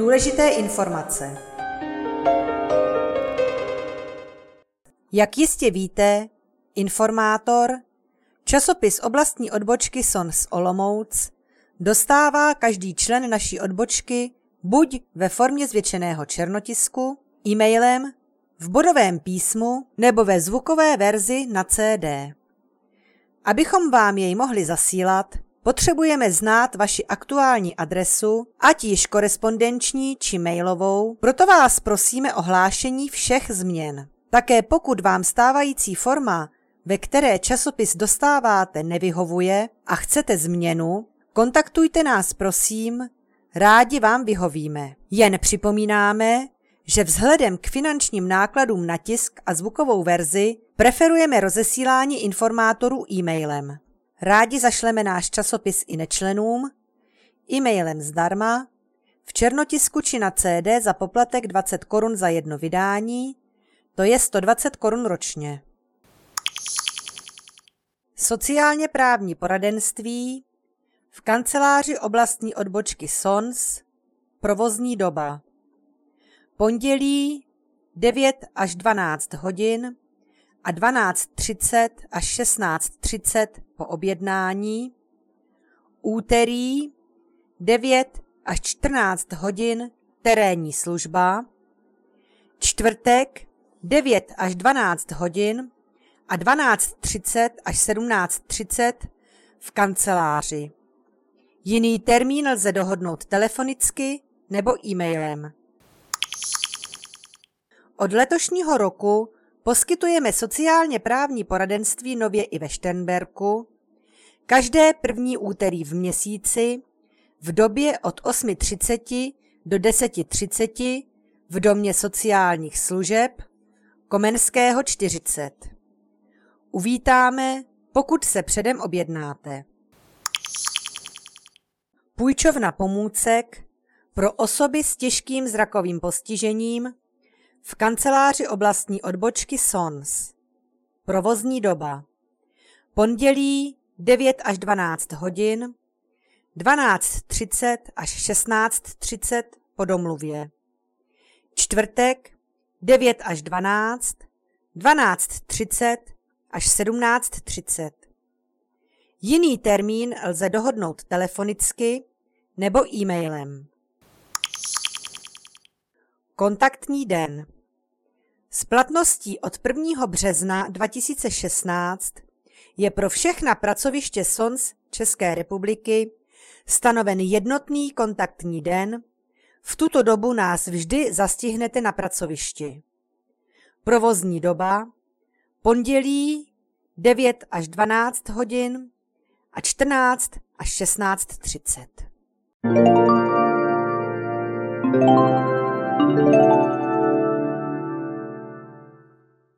důležité informace. Jak jistě víte, Informátor, časopis oblastní odbočky SONS Olomouc, dostává každý člen naší odbočky buď ve formě zvětšeného černotisku, e-mailem, v bodovém písmu nebo ve zvukové verzi na CD. Abychom vám jej mohli zasílat, potřebujeme znát vaši aktuální adresu, ať již korespondenční či mailovou, proto vás prosíme o hlášení všech změn. Také pokud vám stávající forma, ve které časopis dostáváte, nevyhovuje a chcete změnu, kontaktujte nás prosím, rádi vám vyhovíme. Jen připomínáme, že vzhledem k finančním nákladům na tisk a zvukovou verzi preferujeme rozesílání informátorů e-mailem. Rádi zašleme náš časopis i nečlenům, e-mailem zdarma, v černotisku či na CD za poplatek 20 korun za jedno vydání, to je 120 korun ročně. Sociálně právní poradenství v kanceláři oblastní odbočky SONS, provozní doba. Pondělí 9 až 12 hodin a 12:30 až 16:30 po objednání. Úterý 9 až 14 hodin terénní služba. Čtvrtek 9 až 12 hodin a 12:30 až 17:30 v kanceláři. Jiný termín lze dohodnout telefonicky nebo e-mailem. Od letošního roku poskytujeme sociálně právní poradenství nově i ve Šternberku, každé první úterý v měsíci, v době od 8:30 do 10:30 v Domě sociálních služeb Komenského 40. Uvítáme, pokud se předem objednáte. Půjčovna pomůcek pro osoby s těžkým zrakovým postižením v kanceláři oblastní odbočky SONS. Provozní doba. Pondělí 9 až 12 hodin, 12:30 až 16:30 po domluvě. Čtvrtek 9 až 12, 12:30 až 17:30. Jiný termín lze dohodnout telefonicky nebo e-mailem. Kontaktní den. S platností od 1. března 2016 je pro všechna pracoviště SONS České republiky stanoven jednotný kontaktní den. V tuto dobu nás vždy zastihnete na pracovišti. Provozní doba. Pondělí 9 až 12 hodin a 14 až 16:30.